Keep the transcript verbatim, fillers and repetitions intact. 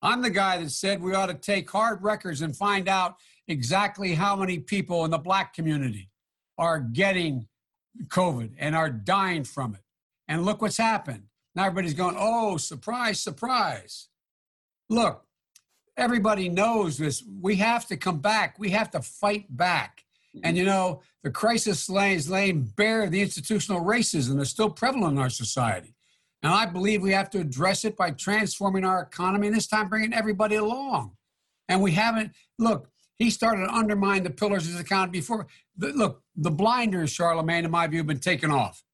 I'm the guy that said we ought to take hard records and find out exactly how many people in the black community are getting COVID and are dying from it. And look what's happened. Now everybody's going, oh, surprise, surprise. Look, everybody knows this. We have to come back. We have to fight back. And, you know, the crisis is laying bare the institutional racism that's still prevalent in our society. And I believe we have to address it by transforming our economy and this time bringing everybody along. And we haven't, look, he started to undermine the pillars of his economy before. The, look, the blinders, Charlemagne, in my view, have been taken off.